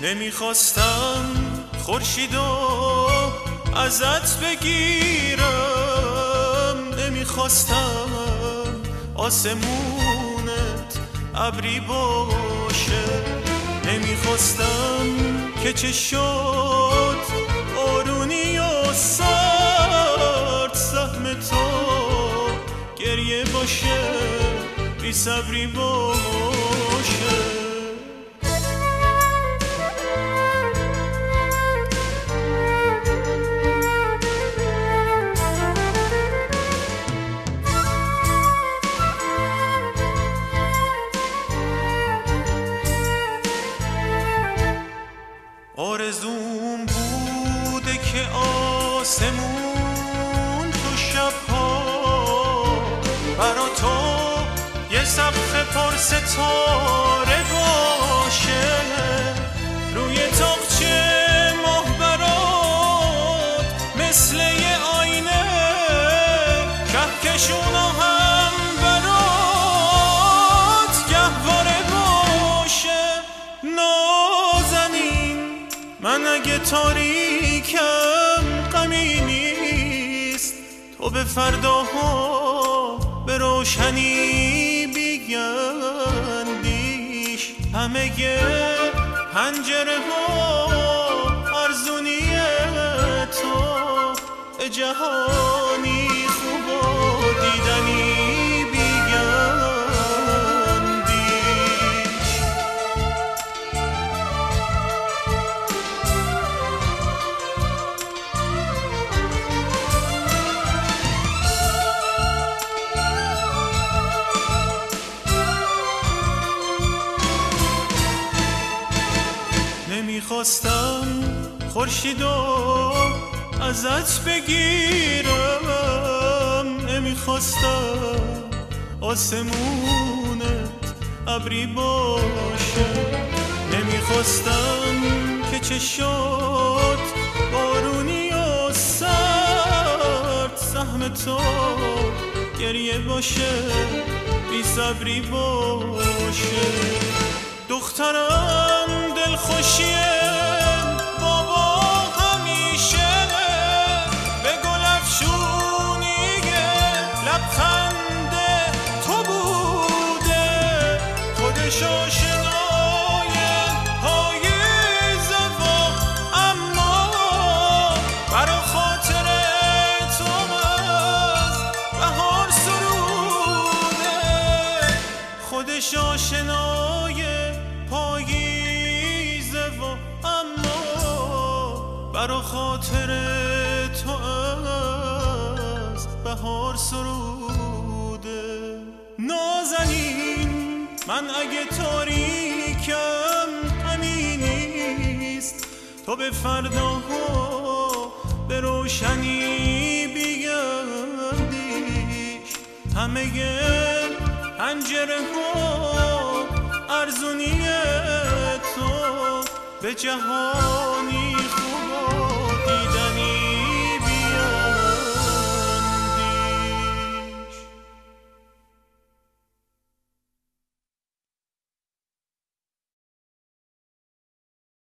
نمیخواستم خورشیدو ازت بگیرم، نمیخواستم آسمونت ابری باشه، نمیخواستم که چه شد بارونی و سرد سهم تو گریه باشه، بی صبری باشه. آرزوم بوده که آسمون تو شبها برا تو یه سقف پر ستاره باشه، روی تاقچه ماه برات مثل یه آینه، کهکشونا هم برات گهواره باشه. من اگه تاریکم غمی نیست، تو به فرداها به روشنی بیاندیش، همه پنجره ها ارزونیه تو به جهانی خوب و دیدنی نمیخواستم خورشیدو ازت بگیرم، نمیخواستم آسمونت ابری باشه، نمیخواستم که چه شد بارونی و سرد سهم تو گریه باشه، بی صبری باشه. دخترم دلخوشیه بابا همیشه به گل افشونیه لبخند تو بوده، خودش آشنای پاییزه و اما برا خاطر تو از بهار سروده، خودش آشنای پاییزه و اما برا خاطر تو از بهار سروده. نازنین من اگه تاریکم غمی نیست، تو به فرداها به روشنی بیاندیش، همه پنجره ها ارزونیه تو به جهانی